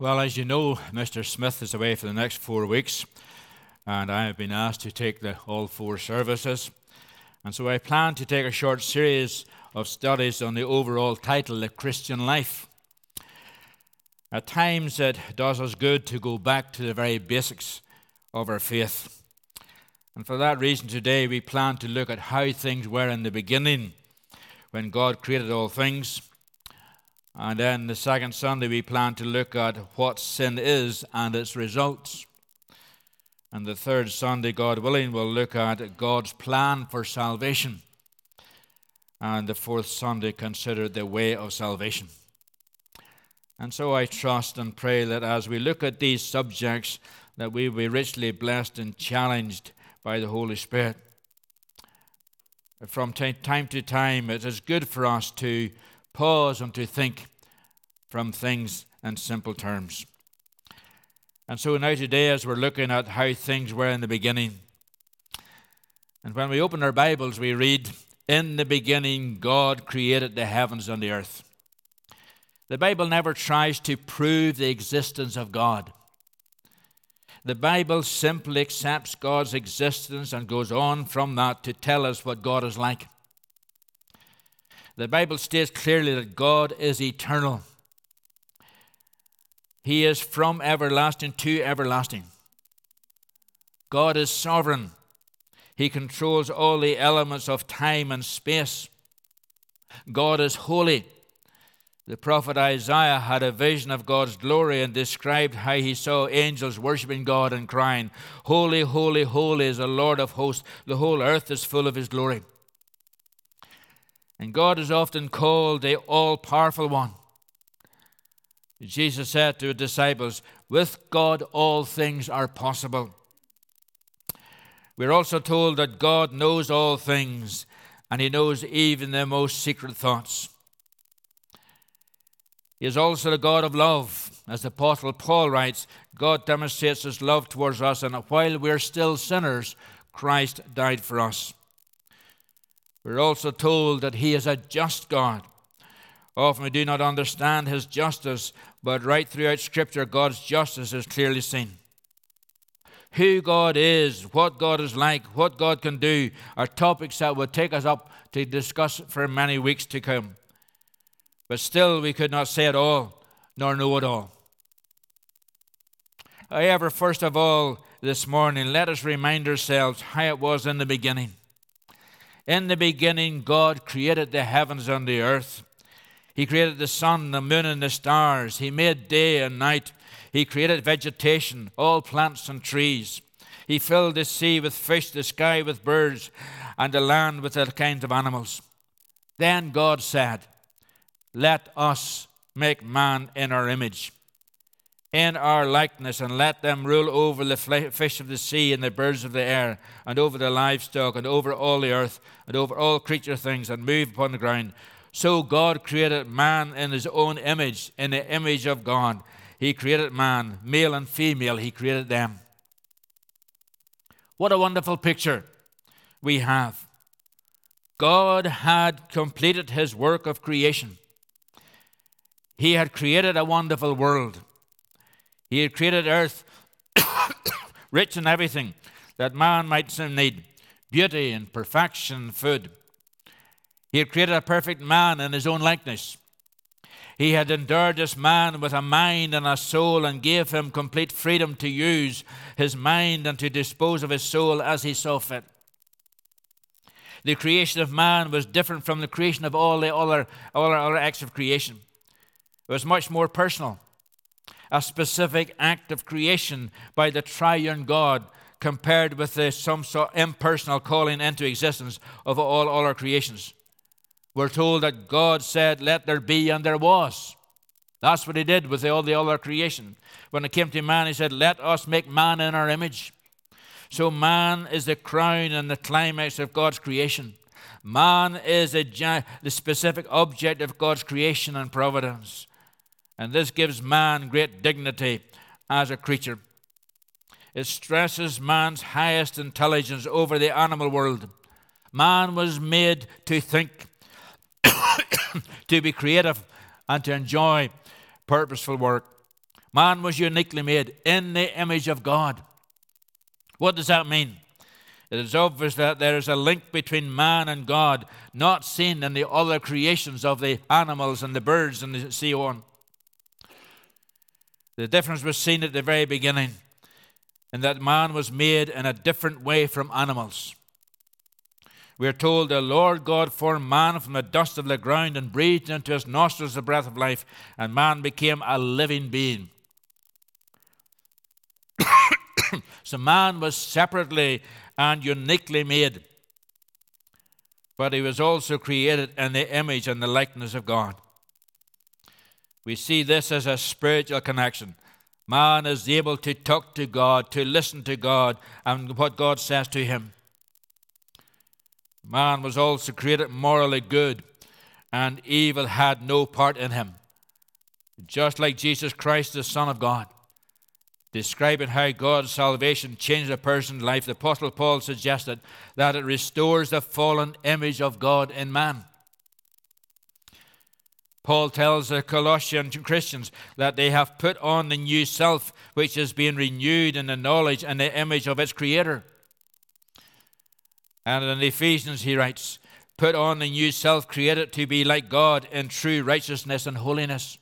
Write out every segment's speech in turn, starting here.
Well, as you know, Mr. Smith is away for the next 4 weeks, and I have been asked to take all 4 services. And so I plan to take a short series of studies on the overall title, The Christian Life. At times it does us good to go back to the very basics of our faith. And for that reason today we plan to look at how things were in the beginning when God created all things. And then the second Sunday we plan to look at what sin is and its results. And the third Sunday, God willing, we'll look at God's plan for salvation. And the fourth Sunday, consider the way of salvation. And so I trust and pray that as we look at these subjects, that we will be richly blessed and challenged by the Holy Spirit. From time to time, it is good for us to pause and to think from things in simple terms. And so now today, as we're looking at how things were in the beginning, and when we open our Bibles, we read, "In the beginning, God created the heavens and the earth." The Bible never tries to prove the existence of God. The Bible simply accepts God's existence and goes on from that to tell us what God is like. The Bible states clearly that God is eternal. He is from everlasting to everlasting. God is sovereign. He controls all the elements of time and space. God is holy. The prophet Isaiah had a vision of God's glory and described how he saw angels worshiping God and crying, "Holy, holy, holy is the Lord of hosts. The whole earth is full of his glory." And God is often called the all-powerful one. Jesus said to his disciples, "With God all things are possible." We're also told that God knows all things, and he knows even the most secret thoughts. He is also the God of love. As the Apostle Paul writes, God demonstrates his love towards us, and while we're still sinners, Christ died for us. We're also told that he is a just God. Often we do not understand his justice, but right throughout Scripture, God's justice is clearly seen. Who God is, what God is like, what God can do, are topics that would take us up to discuss for many weeks to come. But still, we could not say it all, nor know it all. However, first of all, this morning, let us remind ourselves how it was in the beginning. In the beginning, God created the heavens and the earth. He created the sun, the moon, and the stars. He made day and night. He created vegetation, all plants and trees. He filled the sea with fish, the sky with birds, and the land with all kinds of animals. Then God said, "Let us make man in our image, in our likeness, and let them rule over the fish of the sea and the birds of the air, and over the livestock, and over all the earth, and over all creature things, and move upon the ground." So God created man in his own image, in the image of God. He created man, male and female, he created them. What a wonderful picture we have. God had completed his work of creation. He had created a wonderful world. He had created earth, rich in everything that man might need, beauty and perfection and food. He had created a perfect man in his own likeness. He had endured this man with a mind and a soul and gave him complete freedom to use his mind and to dispose of his soul as he saw fit. The creation of man was different from the creation of all the other acts of creation. It was much more personal. A specific act of creation by the triune God compared with some sort of impersonal calling into existence of all other creations. We're told that God said, "Let there be," and there was. That's what he did with all the other creation. When it came to man, he said, "Let us make man in our image." So man is the crown and the climax of God's creation. Man is the specific object of God's creation and providence. And this gives man great dignity as a creature. It stresses man's highest intelligence over the animal world. Man was made to think, to be creative, and to enjoy purposeful work. Man was uniquely made in the image of God. What does that mean? It is obvious that there is a link between man and God, not seen in the other creations of the animals and the birds and so on. The difference was seen at the very beginning, in that man was made in a different way from animals. We are told the Lord God formed man from the dust of the ground and breathed into his nostrils the breath of life, and man became a living being. So man was separately and uniquely made, but he was also created in the image and the likeness of God. We see this as a spiritual connection. Man is able to talk to God, to listen to God, and what God says to him. Man was also created morally good, and evil had no part in him. Just like Jesus Christ, the Son of God. Describing how God's salvation changed a person's life, the Apostle Paul suggested that it restores the fallen image of God in man. Paul tells the Colossian Christians that they have put on the new self, which is being renewed in the knowledge and the image of its Creator. And in Ephesians he writes, put on the new self created to be like God in true righteousness and holiness.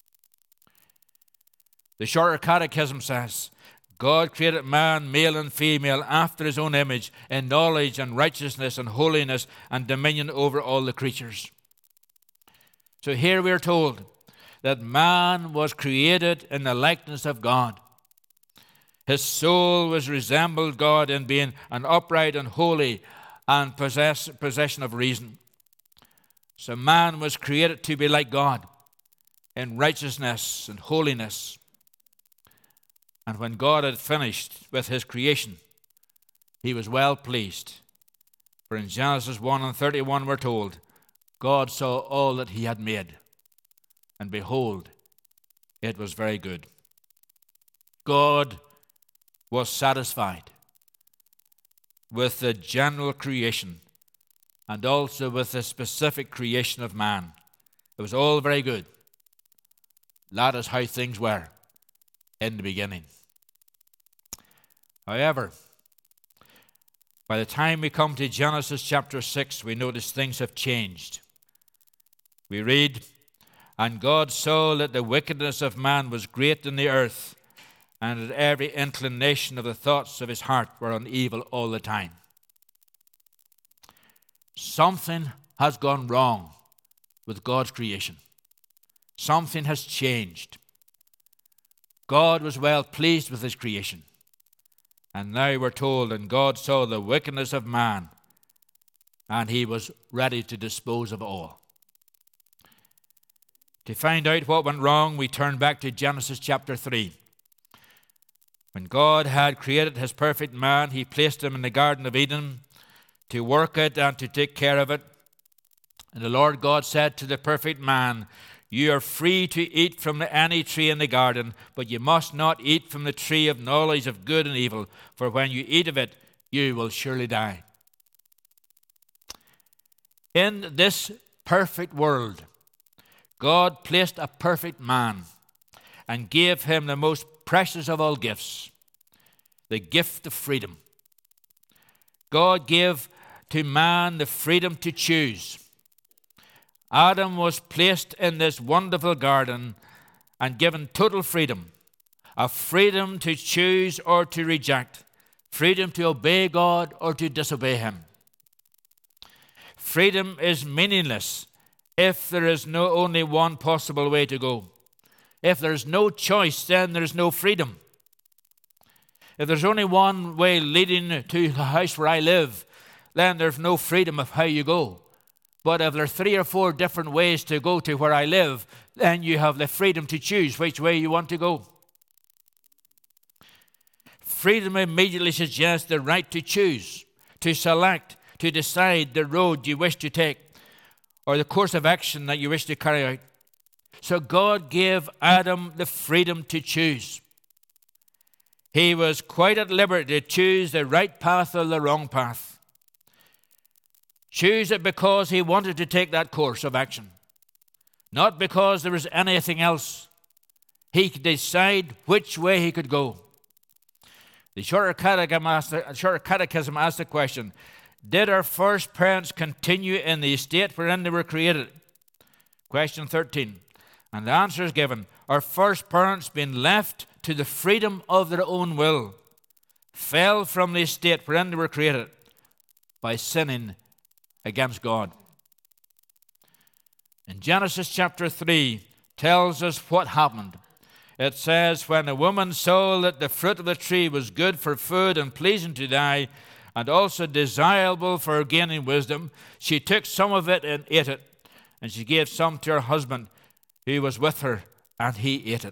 The Shorter Catechism says, God created man, male and female, after his own image, in knowledge and righteousness and holiness and dominion over all the creatures. So here we are told that man was created in the likeness of God. His soul was resembled God in being an upright and holy and possession of reason. So man was created to be like God in righteousness and holiness. And when God had finished with his creation, he was well pleased. For in Genesis 1 and 31 we're told, God saw all that he had made, and behold, it was very good. God was satisfied with the general creation and also with the specific creation of man. It was all very good. That is how things were in the beginning. However, by the time we come to Genesis chapter 6, we notice things have changed. We read, and God saw that the wickedness of man was great in the earth, and that every inclination of the thoughts of his heart were on evil all the time. Something has gone wrong with God's creation. Something has changed. God was well pleased with his creation. And now we're told, and God saw the wickedness of man, and he was ready to dispose of all. To find out what went wrong, we turn back to Genesis chapter 3. When God had created his perfect man, he placed him in the Garden of Eden to work it and to take care of it. And the Lord God said to the perfect man, you are free to eat from any tree in the garden, but you must not eat from the tree of knowledge of good and evil, for when you eat of it, you will surely die. In this perfect world, God placed a perfect man and gave him the most precious of all gifts, the gift of freedom. God gave to man the freedom to choose. Adam was placed in this wonderful garden and given total freedom, a freedom to choose or to reject, freedom to obey God or to disobey him. Freedom is meaningless if there is only one possible way to go. If there's no choice, then there's no freedom. If there's only one way leading to the house where I live, then there's no freedom of how you go. But if there are 3 or 4 different ways to go to where I live, then you have the freedom to choose which way you want to go. Freedom immediately suggests the right to choose, to select, to decide the road you wish to take, or the course of action that you wish to carry out. So God gave Adam the freedom to choose. He was quite at liberty to choose the right path or the wrong path. Choose it because he wanted to take that course of action, not because there was anything else. He could decide which way he could go. The Shorter Catechism asked the question, did our first parents continue in the state wherein they were created? Question 13. And the answer is given. Our first parents, being left to the freedom of their own will, fell from the state wherein they were created by sinning against God. In Genesis chapter 3 tells us what happened. It says, when the woman saw that the fruit of the tree was good for food and pleasing to the eye, and also desirable for gaining wisdom, she took some of it and ate it. And she gave some to her husband who was with her, and he ate it.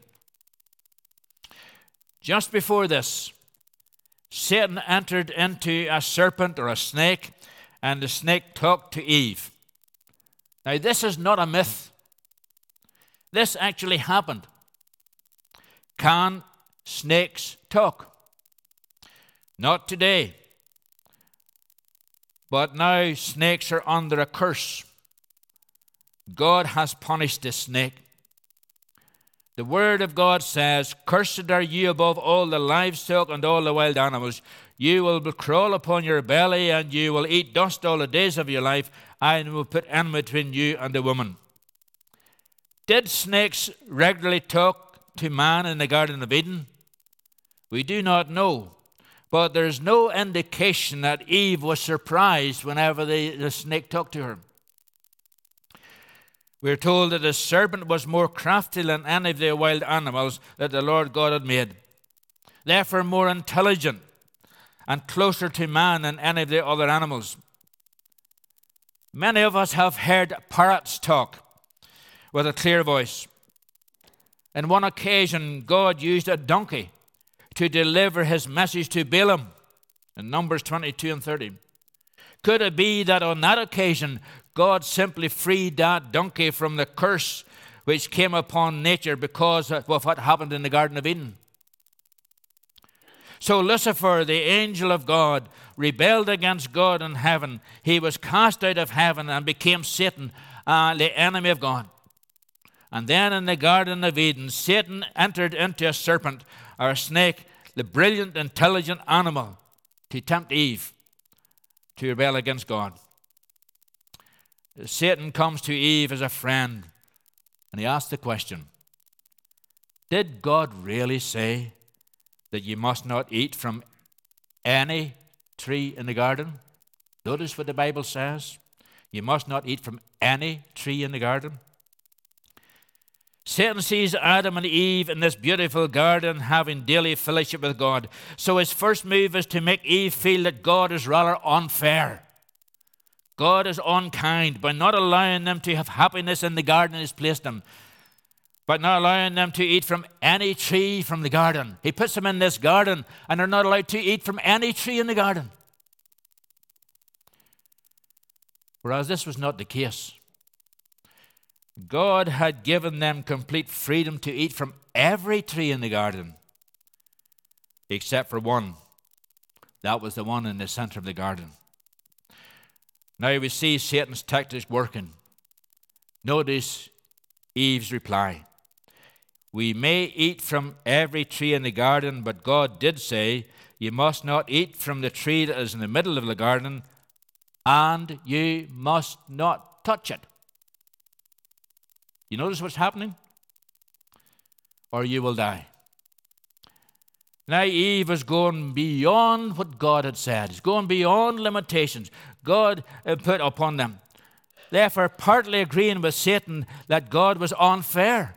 Just before this, Satan entered into a serpent or a snake, and the snake talked to Eve. Now, this is not a myth. This actually happened. Can snakes talk? Not today. But now snakes are under a curse. God has punished the snake. The Word of God says, cursed are you above all the livestock and all the wild animals. You will crawl upon your belly, and you will eat dust all the days of your life. I will put enmity between you and the woman. Did snakes regularly talk to man in the Garden of Eden? We do not know. But there's no indication that Eve was surprised whenever the snake talked to her. We're told that the serpent was more crafty than any of the wild animals that the Lord God had made. Therefore more intelligent and closer to man than any of the other animals. Many of us have heard parrots talk with a clear voice. On one occasion, God used a donkey to deliver his message to Balaam in Numbers 22 and 30. Could it be that on that occasion, God simply freed that donkey from the curse which came upon nature because of what happened in the Garden of Eden? So Lucifer, the angel of God, rebelled against God in heaven. He was cast out of heaven and became Satan, the enemy of God. And then in the Garden of Eden, Satan entered into a serpent or a snake, the brilliant, intelligent animal, to tempt Eve to rebel against God. Satan comes to Eve as a friend, and he asks the question, did God really say that you must not eat from any tree in the garden? Notice what the Bible says. You must not eat from any tree in the garden. Satan sees Adam and Eve in this beautiful garden having daily fellowship with God. So his first move is to make Eve feel that God is rather unfair. God is unkind by not allowing them to have happiness in the garden he's placed them, by not allowing them to eat from any tree from the garden. He puts them in this garden, and they're not allowed to eat from any tree in the garden. Whereas this was not the case. God had given them complete freedom to eat from every tree in the garden, except for one. That was the one in the center of the garden. Now we see Satan's tactics working. Notice Eve's reply. We may eat from every tree in the garden, but God did say, you must not eat from the tree that is in the middle of the garden, and you must not touch it. You notice what's happening? Or you will die. Now Eve is going beyond what God had said. It's going beyond limitations God had put upon them. Therefore, partly agreeing with Satan that God was unfair.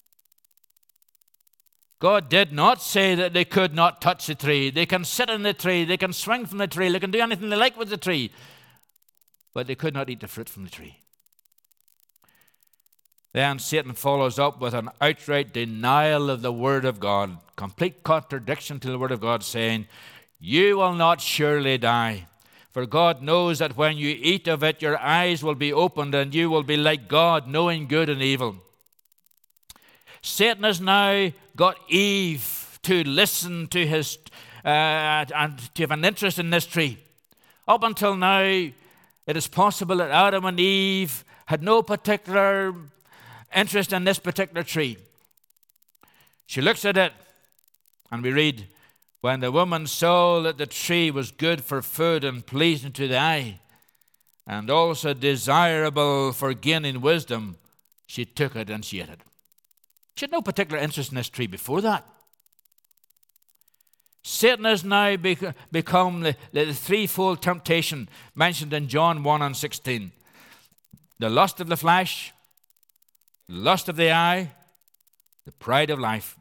God did not say that they could not touch the tree. They can sit in the tree. They can swing from the tree. They can do anything they like with the tree. But they could not eat the fruit from the tree. Then Satan follows up with an outright denial of the Word of God. Complete contradiction to the Word of God, saying, you will not surely die. For God knows that when you eat of it, your eyes will be opened, and you will be like God, knowing good and evil. Satan has now got Eve to listen to his, and to have an interest in this tree. Up until now, it is possible that Adam and Eve had no particular interest in this particular tree. She looks at it, and we read, when the woman saw that the tree was good for food and pleasing to the eye, and also desirable for gaining wisdom, she took it and she ate it. She had no particular interest in this tree before that. Satan has now become the threefold temptation mentioned in John 1 and 16. The lust of the flesh, the lust of the eye, the pride of life.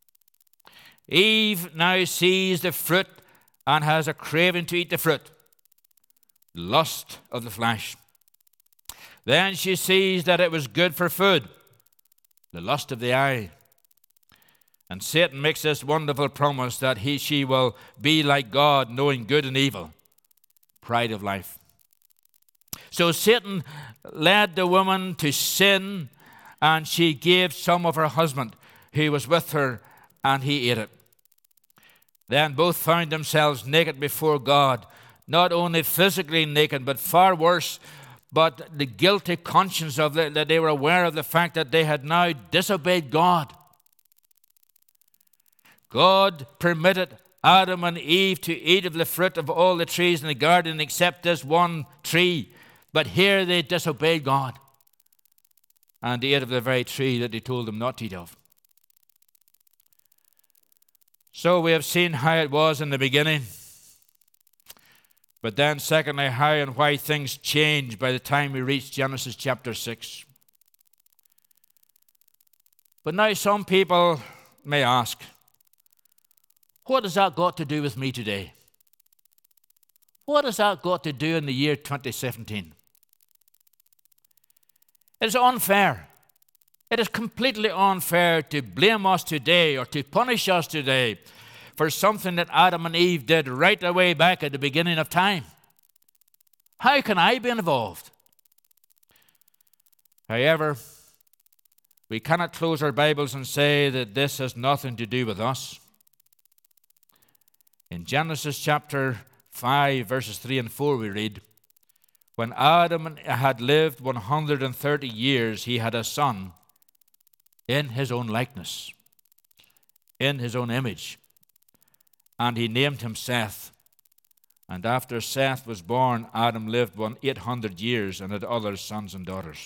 Eve now sees the fruit and has a craving to eat the fruit. Lust of the flesh. Then she sees that it was good for food. The lust of the eye. And Satan makes this wonderful promise that she will be like God, knowing good and evil. Pride of life. So Satan led the woman to sin, and she gave some of her husband who was with her, and he ate it. Then both found themselves naked before God, not only physically naked, but far worse, but the guilty conscience of that they were aware of the fact that they had now disobeyed God. God permitted Adam and Eve to eat of the fruit of all the trees in the garden except this one tree, but here they disobeyed God, and they ate of the very tree that he told them not to eat of. So we have seen how it was in the beginning. But then secondly, how and why things changed by the time we reach Genesis chapter 6. But now some people may ask, what has that got to do with me today? What has that got to do in the year 2017? It's unfair. It is completely unfair to blame us today or to punish us today for something that Adam and Eve did right away back at the beginning of time. How can I be involved? However, we cannot close our Bibles and say that this has nothing to do with us. In Genesis chapter 5, verses 3 and 4, we read, when Adam had lived 130 years, he had a son in his own likeness, in his own image. And he named him Seth. And after Seth was born, Adam lived 800 years and had other sons and daughters.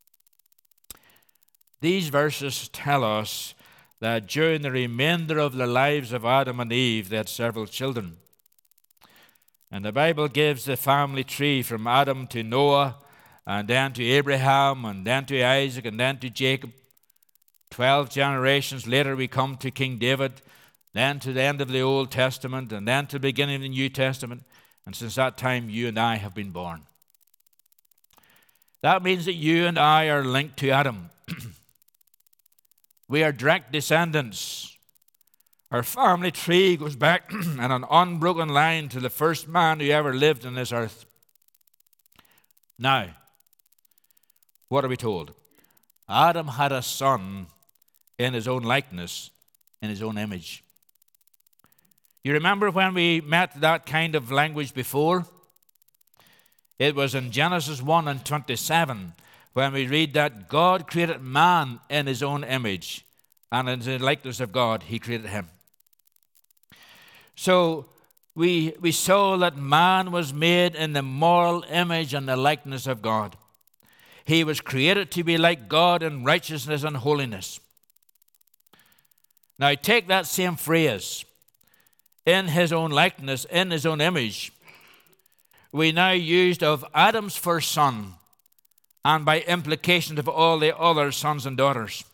These verses tell us that during the remainder of the lives of Adam and Eve, they had several children. And the Bible gives the family tree from Adam to Noah, and then to Abraham, and then to Isaac, and then to Jacob. 12 generations later, we come to King David, then to the end of the Old Testament, and then to the beginning of the New Testament. And since that time, you and I have been born. That means that you and I are linked to Adam. We are direct descendants. Our family tree goes back in an unbroken line to the first man who ever lived on this earth. Now, what are we told? Adam had a son in his own likeness, in his own image. You remember when we met that kind of language before? It was in Genesis 1 and 27 when we read that God created man in his own image, and in the likeness of God he created him. So we saw that man was made in the moral image and the likeness of God. He was created to be like God in righteousness and holiness. Now take that same phrase, in his own likeness, in his own image, we now used of Adam's first son, and by implication of all the other sons and daughters.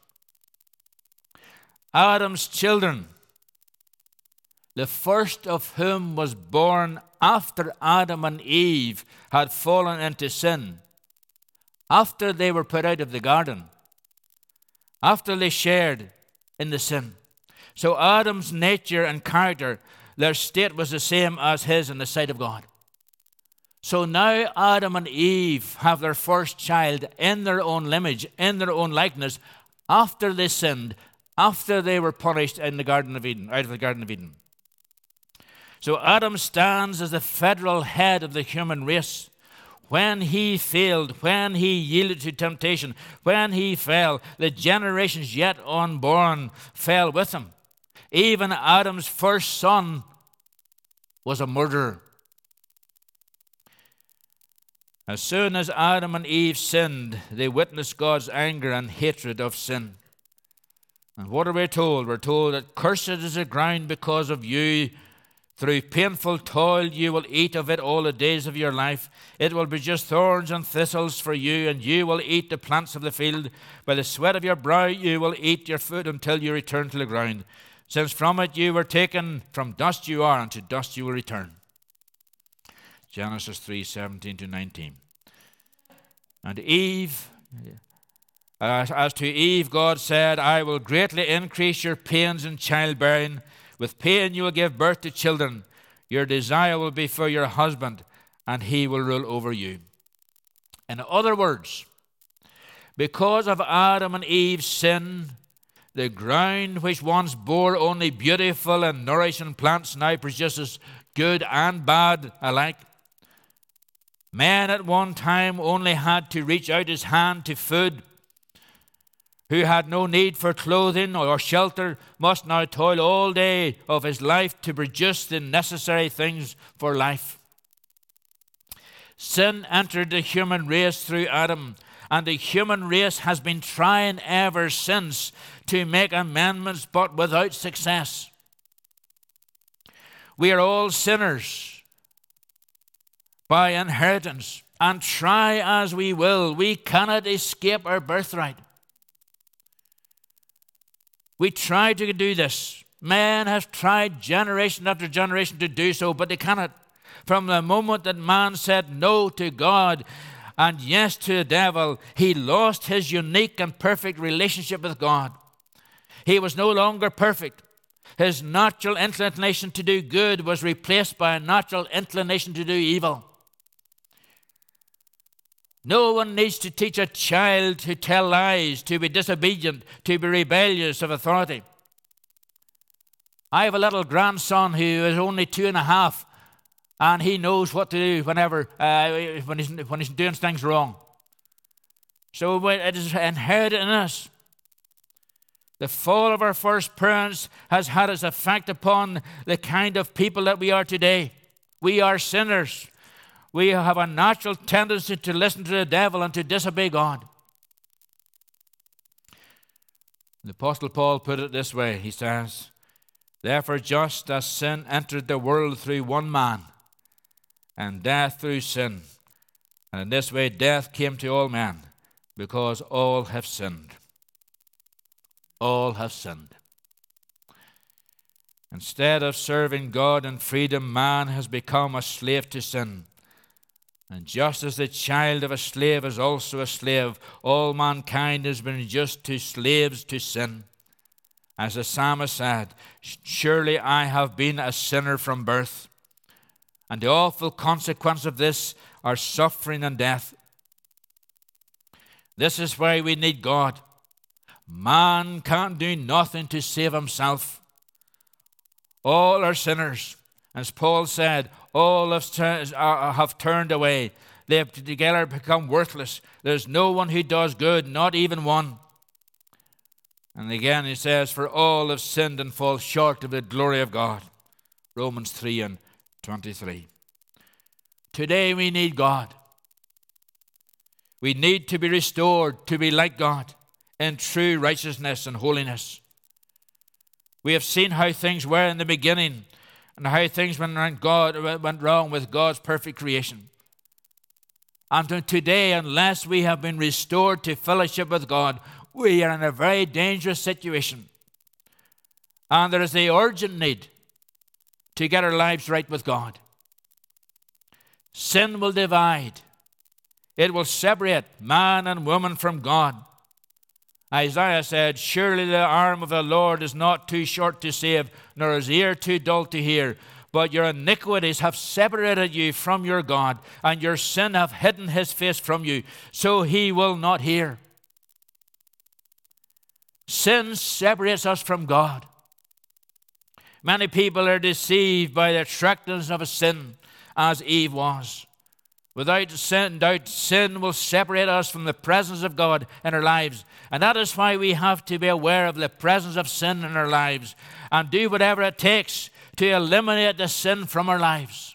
Adam's children, the first of whom was born after Adam and Eve had fallen into sin, after they were put out of the garden, after they shared in the sin. So Adam's nature and character, their state was the same as his in the sight of God. So now Adam and Eve have their first child in their own image, in their own likeness, after they sinned, after they were punished in the Garden of Eden, out of the Garden of Eden. So Adam stands as the federal head of the human race, when he failed, when he yielded to temptation, when he fell, the generations yet unborn fell with him. Even Adam's first son was a murderer. As soon as Adam and Eve sinned, they witnessed God's anger and hatred of sin. And what are we told? We're told that cursed is the ground because of you. Through painful toil you will eat of it all the days of your life. It will be just thorns and thistles for you, and you will eat the plants of the field. By the sweat of your brow you will eat your food until you return to the ground. Since from it you were taken, from dust you are, and to dust you will return. Genesis 3:17-19. And Eve, as to Eve, God said, I will greatly increase your pains in childbearing. With pain you will give birth to children. Your desire will be for your husband, and he will rule over you. In other words, because of Adam and Eve's sin, the ground which once bore only beautiful and nourishing plants now produces good and bad alike. Man at one time only had to reach out his hand to food. Who had no need for clothing or shelter must now toil all day of his life to produce the necessary things for life. Sin entered the human race through Adam, and the human race has been trying ever since to make amendments, but without success. We are all sinners by inheritance, and try as we will, we cannot escape our birthright. We try to do this. Man has tried generation after generation to do so, but they cannot. From the moment that man said no to God and yes to the devil, he lost his unique and perfect relationship with God. He was no longer perfect. His natural inclination to do good was replaced by a natural inclination to do evil. No one needs to teach a child to tell lies, to be disobedient, to be rebellious of authority. I have a little grandson who is only 2.5, and he knows what to do whenever when he's doing things wrong. So it is inherited in us. The fall of our first parents has had its effect upon the kind of people that we are today. We are sinners. We have a natural tendency to listen to the devil and to disobey God. The Apostle Paul put it this way. He says, therefore, just as sin entered the world through one man, and death through sin, and in this way death came to all men, because all have sinned. All have sinned. Instead of serving God in freedom, man has become a slave to sin. And just as the child of a slave is also a slave, all mankind has been reduced to slaves to sin. As the psalmist said, surely I have been a sinner from birth, and the awful consequence of this are suffering and death. This is why we need God. Man can't do nothing to save himself. All are sinners. As Paul said, all have turned away. They have together become worthless. There's no one who does good, not even one. And again he says, for all have sinned and fall short of the glory of God. Romans 3:23. Today we need God. We need to be restored to be like God in true righteousness and holiness. We have seen how things were in the beginning, and how things went wrong with God's perfect creation. And today, unless we have been restored to fellowship with God, we are in a very dangerous situation. And there is the urgent need to get our lives right with God. Sin will divide. It will separate man and woman from God. Isaiah said, surely the arm of the Lord is not too short to save, nor his ear too dull to hear. But your iniquities have separated you from your God, and your sin have hidden his face from you, so he will not hear. Sin separates us from God. Many people are deceived by the attractiveness of a sin, as Eve was. Without doubt, sin will separate us from the presence of God in our lives. And that is why we have to be aware of the presence of sin in our lives and do whatever it takes to eliminate the sin from our lives.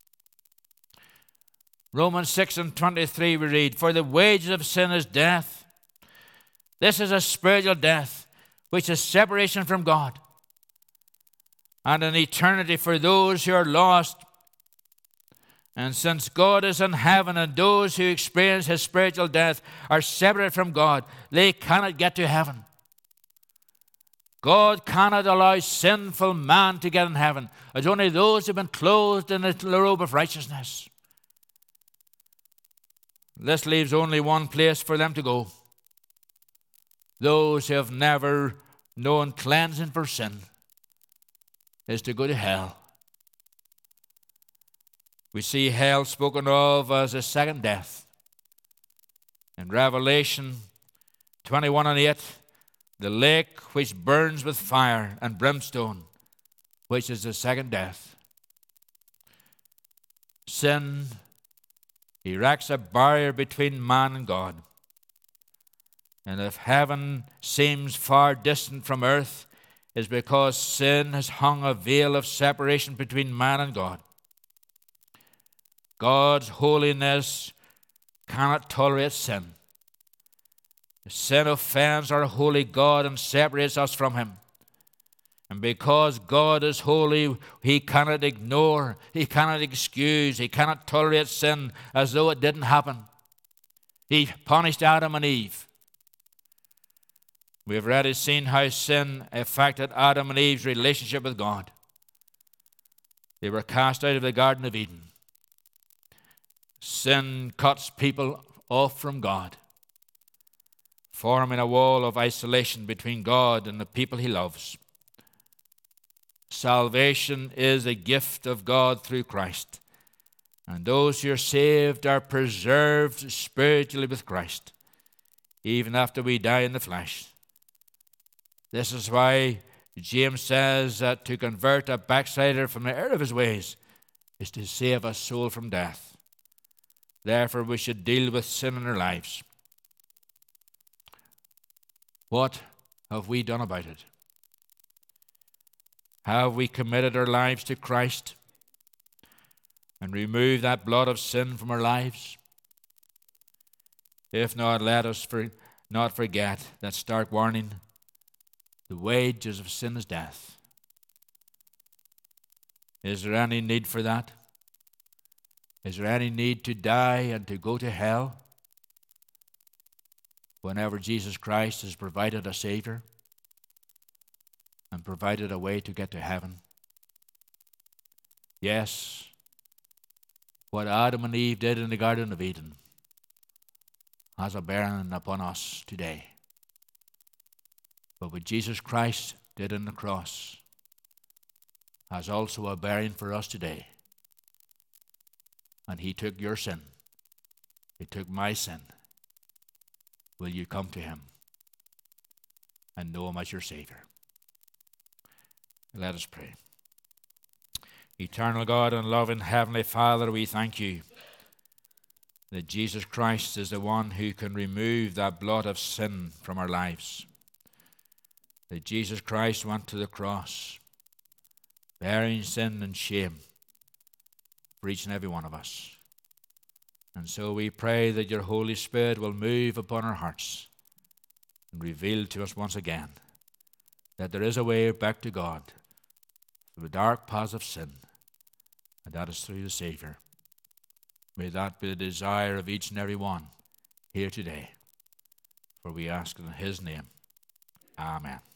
Romans 6:23 we read, "For the wages of sin is death." This is a spiritual death, which is separation from God, and an eternity for those who are lost. And since God is in heaven and those who experience his spiritual death are separate from God, they cannot get to heaven. God cannot allow sinful man to get in heaven. It's only those who have been clothed in the robe of righteousness. This leaves only one place for them to go. Those who have never known cleansing for sin is to go to hell. We see hell spoken of as a second death. In Revelation 21:8, the lake which burns with fire and brimstone, which is the second death. Sin erects a barrier between man and God. And if heaven seems far distant from earth, it's because sin has hung a veil of separation between man and God. God's holiness cannot tolerate sin. Sin offends our holy God and separates us from him. And because God is holy, he cannot ignore, he cannot excuse, he cannot tolerate sin as though it didn't happen. He punished Adam and Eve. We have already seen how sin affected Adam and Eve's relationship with God. They were cast out of the Garden of Eden. Sin cuts people off from God, forming a wall of isolation between God and the people he loves. Salvation is a gift of God through Christ, and those who are saved are preserved spiritually with Christ, even after we die in the flesh. This is why James says that to convert a backslider from the error of his ways is to save a soul from death. Therefore, we should deal with sin in our lives. What have we done about it? Have we committed our lives to Christ and removed that blood of sin from our lives? If not, let us not forget that stark warning: the wages of sin is death. Is there any need for that? Is there any need to die and to go to hell whenever Jesus Christ has provided a Savior and provided a way to get to heaven? Yes, what Adam and Eve did in the Garden of Eden has a bearing upon us today. But what Jesus Christ did on the cross has also a bearing for us today. And he took your sin. He took my sin. Will you come to him and know him as your Savior? Let us pray. Eternal God and loving Heavenly Father, we thank you that Jesus Christ is the one who can remove that blood of sin from our lives. That Jesus Christ went to the cross, bearing sin and shame for each and every one of us. And so we pray that your Holy Spirit will move upon our hearts and reveal to us once again that there is a way back to God through the dark paths of sin, and that is through the Savior. May that be the desire of each and every one here today, for we ask in his name. Amen.